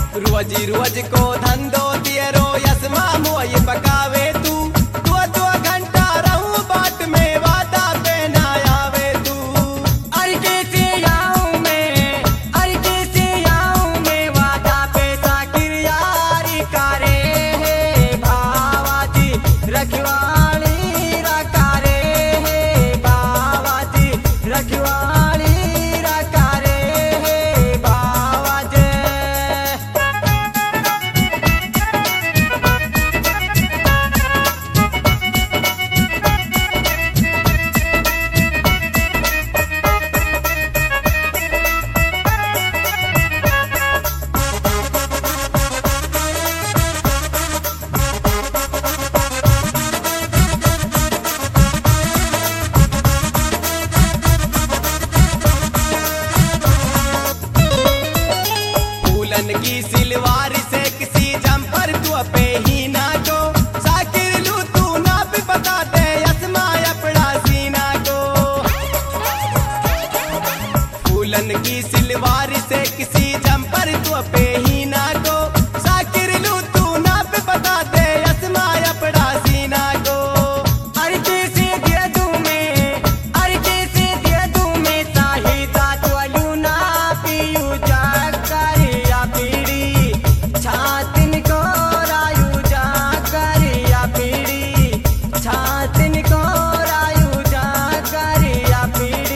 रोजी रोज को धंधो तेरो यसमा मोई पकावे तू दो दो घंटा रहूं बाट में वादा पे ना आवे तू। अरे कैसे आऊं मैं वादा पे साकिर यारी करे है बाबाजी रखवाली रकारे है बाबाजी रखवाली रकारे है बाबाजी। फूलन की सिलवार से किसी जम्पर तू पे ही ना को साकिर लू तू ना भी बता दे यसमा अपना सीना को। फूलन की सिलवार से किसी जम्पर तू पे ही ना को साकिर लू तू ना भी बता दे यसमा अपना सीना को। अरे कैसे दे दूं मैं साहिदा तो लूना पियू जा करिया पीड़ी छातिन को रायू जा करिया पीड़ी छातिन को रायू जा करिया पीड़ी।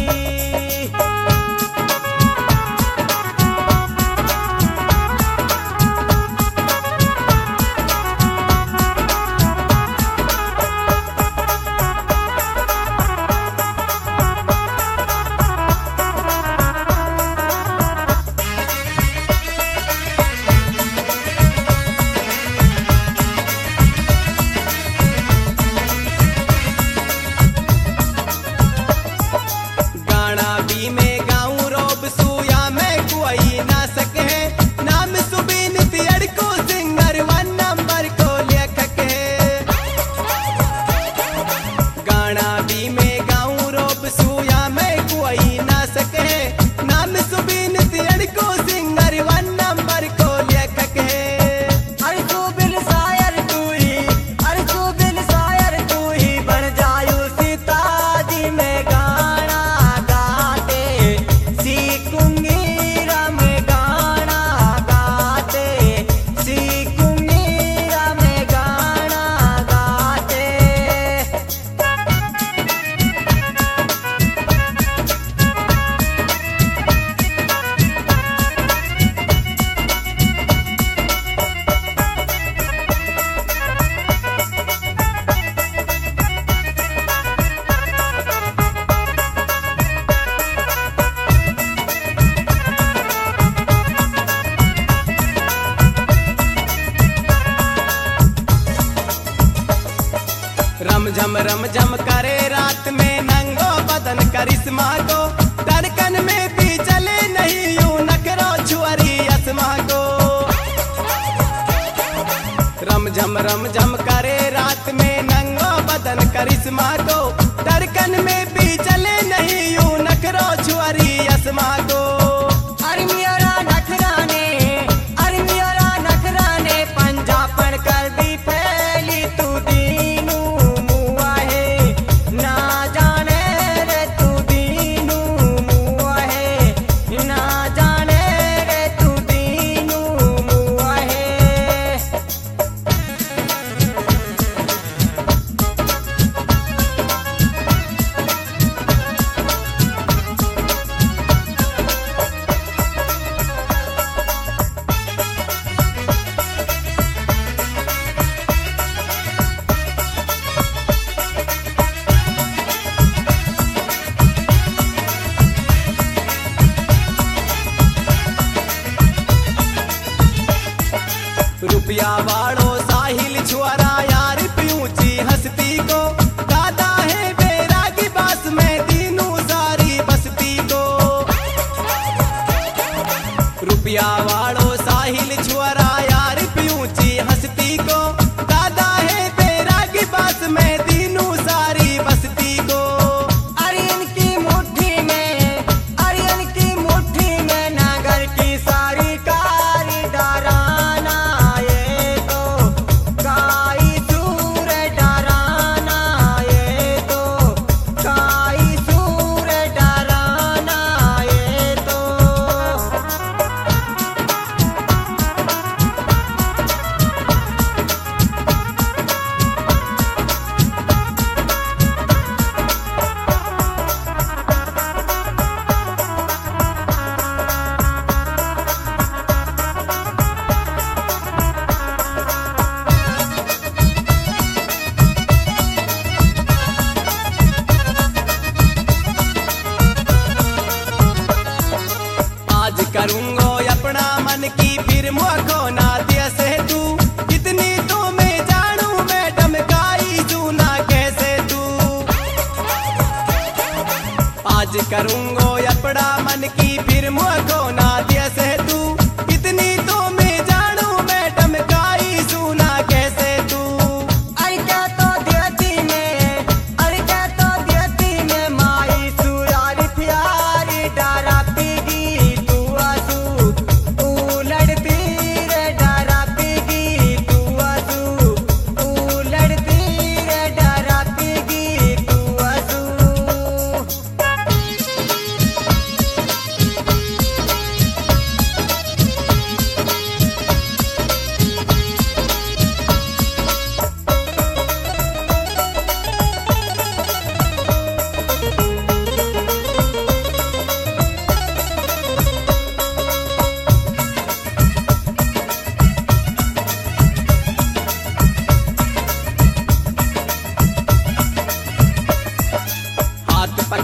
गाना भी में गाऊं रोब सुया में कोई ना सके नाम सुबीन तियड़ को सिंगर 1 नंबर को लेखक है। गाना भी में गाऊं रोब सुया में कोई ना सके नाम सुबीन तियड़ को सिंगर 1 नंबर को लेखक है। अरे तू बिल शायर तू ही बन जायू सीताजी में गाना गाते सीखूंगी राम गाना गाते सीखूंगी राम गाना गाते। रम झम करे रात में नंगो बदन करिश्मा को धड़कन में भी चले नहीं यूं नखरो छुअरी असमा को। रम झम करे रात में नंगो बदन करिश्मा को धड़कन में भी चले नहीं यूं नखरो छुअरी असमा को। अरे मेरा नखराने पंजाबन कर दी फैली तू दीनू मुआ है ना जाने रे तू दीनू मुआ है ना जाने रे तू दीनू मुआ है। रुपया वालो साहिल छुआरा यार प्यूची हस्ती को दादा है बैरागी बास में दीनू सारी बस्ती को। रुपया वालो साहिल छुआरा यार प्यूची हस्ती को दादा है बैरागी बास में दीनू सारी बस्ती को। अरे इनकी मुट्ठी में नागर की सारी कारी डाल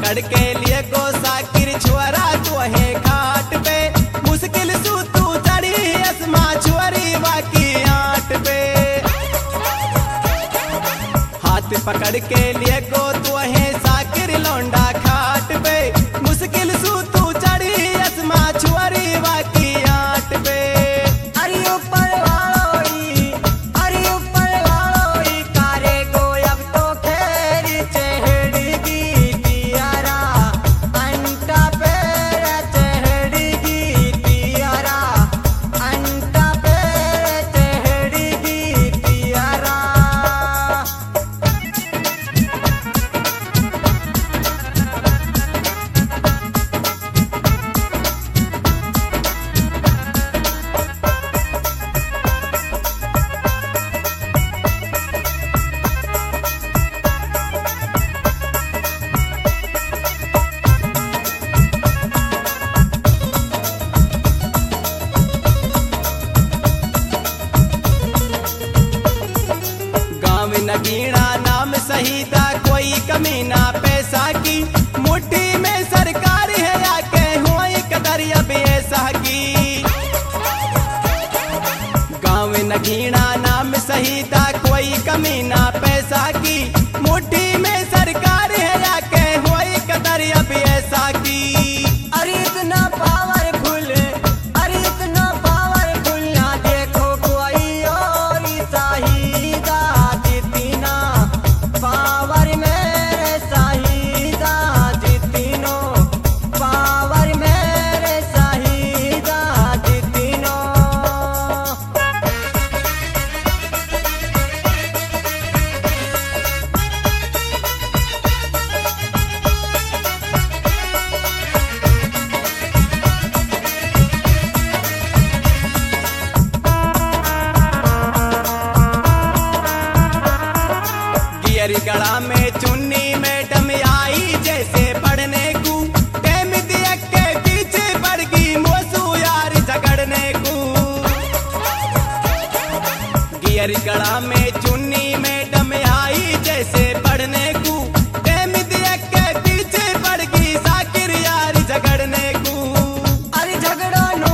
पकड़ के लिए गो साकिर छुअरा तो है घाट पे मुश्किल सू तू चढ़ी असमा छुअरी बाकी आट पे हाथ पकड़ के लिए गो तो है साकिर लौंडा घाट पे मुश्किल सू तू चढ़ी असमा छुअरी बाकी आट पे अरे ऊपर वालोई कारे को अब तो खेर चढ़गी तियारा अंटा पेर चढ़गी तियारा अंटा पेर चढ़गी तियारा। गाँव नगीना नाम सहीदा कोई कमी ना पैसा की मुट्ठी में सरकार है आके हुई कदर अब ऐसा की गाँव नगीना नाम सहीदा कोई कमी ना पैसा की मुट्ठी में सरकार है आके हुई कदर अब ऐसा की अरे इतना पावरफुल ना देखो कोई और शाहिदा जितना पावर मेरे शाहिदा जितनो पावर मेरे शाहिदा जितनो। गियर गड़ा में चुन्नी मैडम आई जैसे पढ़ने को टेम दिया के पीछे पड़ गई मोसू यार झगड़ने को गियर गड़ा में चुन्नी मैडम आई जैसे पढ़ने को टेम दिया के पीछे पड़ गई साकिर यार झगड़ने को अरे झगड़ो नो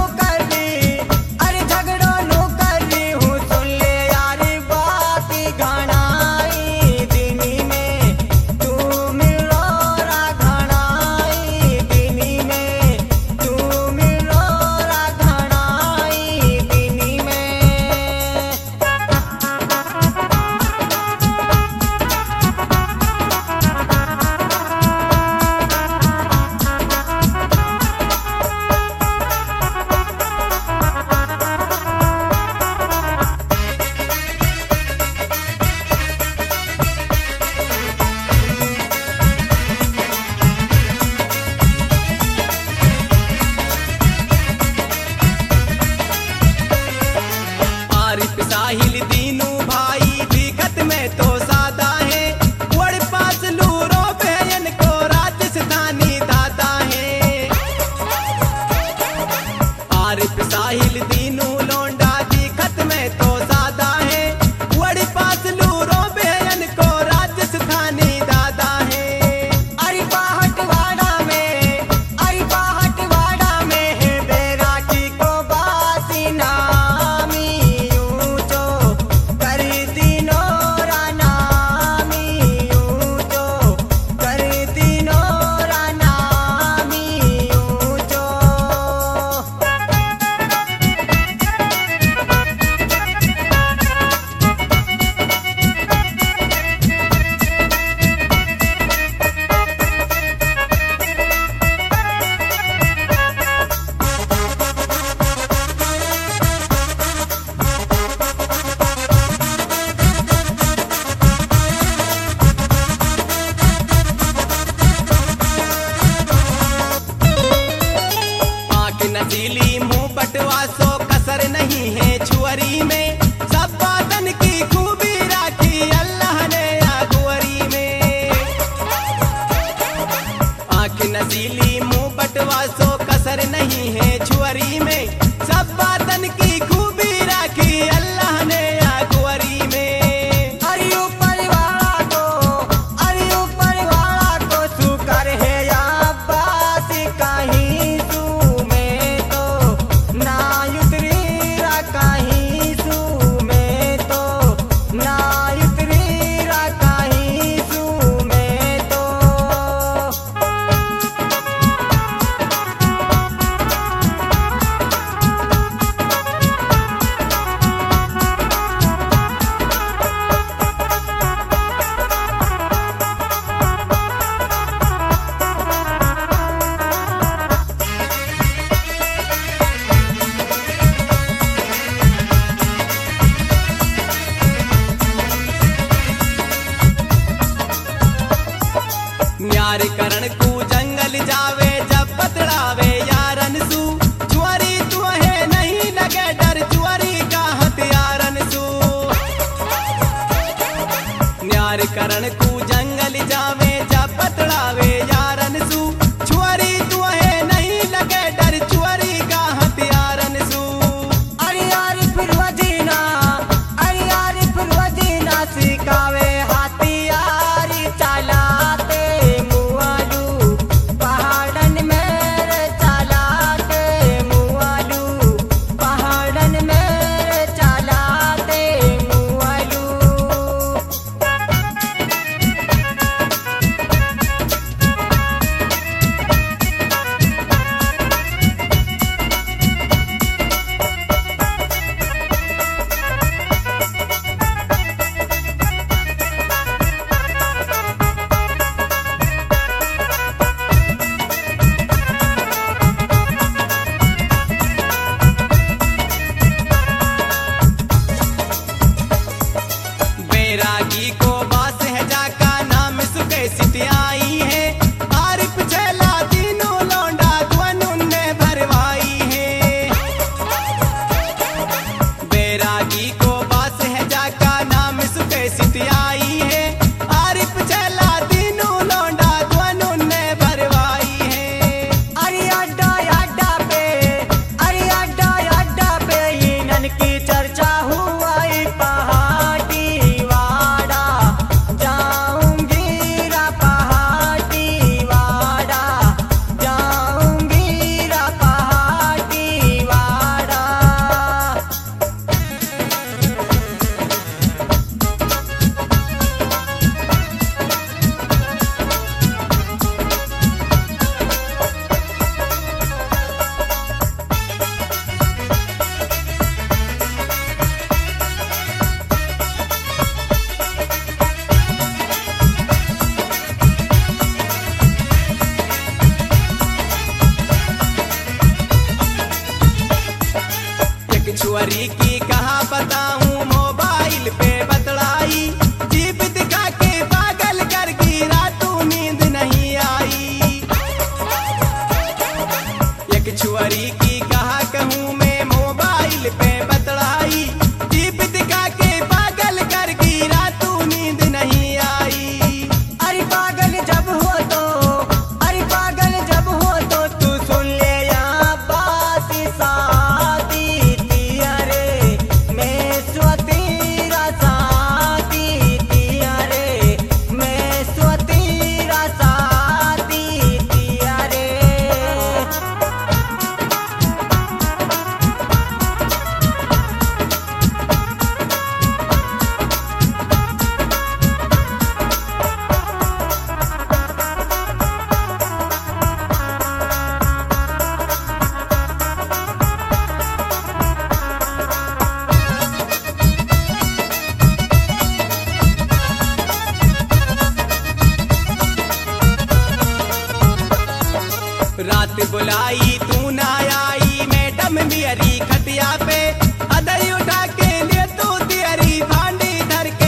कर ली हूँ सुन ले यार बात घनाई दिनी में तू मिलो रा घनाई दिनी में तू मिलो रा घनाई दिनी में। आरिफ साहिल दीनू भाई दिखत में तो सादा है वड़ पास लूरो बहन को राजस्थानी दादा है आरिफ साहिल दीनू लोंडा दिखत में तो सादा है वड़ पास लूरो बहन को राजस्थानी दादा है अरे बाहटवाड़ा में है बैरागी को बासी नामी ऊंचो कर दिनो रा नामी ऊंचो कर दिनो रा नामी ऊंचो। आंख नसीली मुंह पटवा सो कसर नहीं है छुअरी में सब बातन की खूबी राखी अल्लाह ने आगुअरी में आंख नसीली मुंह पटवा सो कसर नहीं है छुअरी में सब बातन की खूबी राखी अल्लाह ने आगुअरी में। अरे ऊपर वाला को शुक्र है न्यार करण को जंगल जावे जब बतड़ावे यारन सू छुआरी तुहे नहीं लगे डर छुआरी का हथियारन सू न्यार करण को जंगल जावे जब बतड़ावे यारन सू छुआरी तुहे नहीं लगे डर छुआरी का हथियारन सू अरे यार फिर वजीना सिखावे हथियार चलाते मुआलू पहाड़न में चलाते मुआलू पहाड़न में चलाते मुआलू बैरागी को बास है जाका नाम सुखे सिटियाई है आरिफ छैला तीनों लौंडा दुअनुन ने भरवाई है बैरागी को बास है जाका नाम सुखे सिटियाई है आरिफ छैला तीनों लौंडा दुअनुन ने भरवाई है अरे अड्डा पे इनन की चर्चा हुआ पहाड़ी वाड़ा जाऊंगी रा पहाड़ी वाड़ा जाऊंगी रा पहाड़ी वाड़ा एक छुअरी की कहा बताऊं मोबाइल पे बतलाई जीप दिखा के पागल कर गिरा तू नींद नहीं आई एक छुअरी की कहा कहूं मैं मोबाइल पे बतलाई जीप दिखा के पागल कर गिरा तू नींद नहीं आई अरे पागल जब हो तो तू सुन ले यहाँ बात शादी तियारे मैं स्वतीरा शादी तियारे मैं स्वतीरा शादी तियारे रात बुलाई तू ना आई मैडम मेरी खटिया पे